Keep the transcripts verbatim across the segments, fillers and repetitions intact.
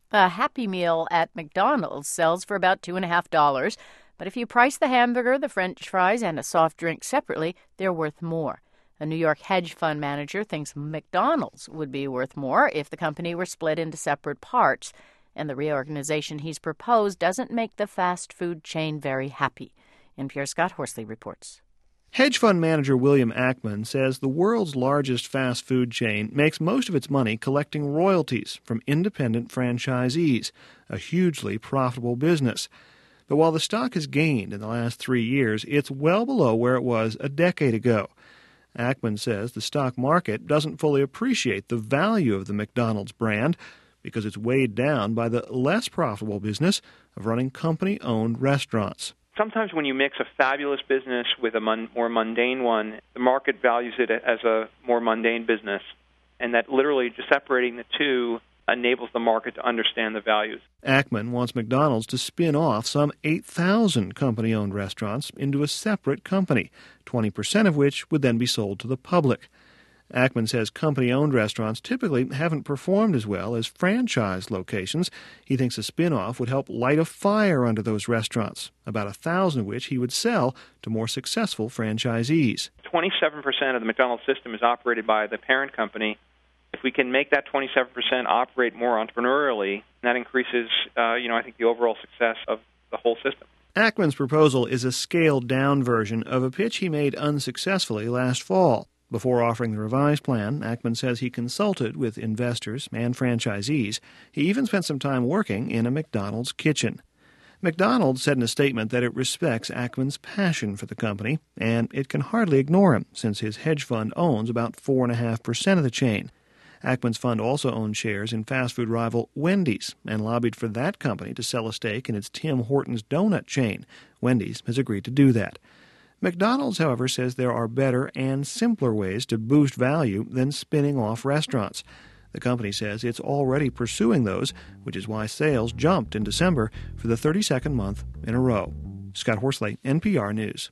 A Happy Meal at McDonald's sells for about two and a half dollars, but if you price the hamburger, the French fries, and a soft drink separately, they're worth more. A New York hedge fund manager thinks McDonald's would be worth more if the company were split into separate parts, and the reorganization he's proposed doesn't make the fast food chain very happy. N P R's Scott Horsley reports. Hedge fund manager William Ackman says the world's largest fast food chain makes most of its money collecting royalties from independent franchisees, a hugely profitable business. But while the stock has gained in the last three years, it's well below where it was a decade ago. Ackman says the stock market doesn't fully appreciate the value of the McDonald's brand because it's weighed down by the less profitable business of running company-owned restaurants. Sometimes when you mix a fabulous business with a mon- more mundane one, the market values it as a more mundane business, and that literally just separating the two enables the market to understand the values. Ackman wants McDonald's to spin off some eight thousand company-owned restaurants into a separate company, twenty percent of which would then be sold to the public. Ackman says company-owned restaurants typically haven't performed as well as franchise locations. He thinks a spin-off would help light a fire under those restaurants, about a thousand of which he would sell to more successful franchisees. twenty-seven percent of the McDonald's system is operated by the parent company. If we can make that twenty-seven percent operate more entrepreneurially, that increases, uh, you know, I think the overall success of the whole system. Ackman's proposal is a scaled-down version of a pitch he made unsuccessfully last fall. Before offering the revised plan, Ackman says he consulted with investors and franchisees. He even spent some time working in a McDonald's kitchen. McDonald's said in a statement that it respects Ackman's passion for the company, and it can hardly ignore him since his hedge fund owns about four point five percent of the chain. Ackman's fund also owns shares in fast food rival Wendy's and lobbied for that company to sell a stake in its Tim Hortons donut chain. Wendy's has agreed to do that. McDonald's, however, says there are better and simpler ways to boost value than spinning off restaurants. The company says it's already pursuing those, which is why sales jumped in December for the thirty-second month in a row. Scott Horsley, N P R News.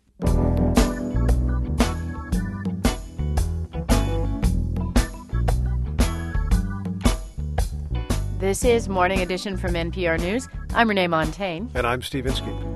This is Morning Edition from N P R News. I'm Renee Montaigne. And I'm Steve Inskeep.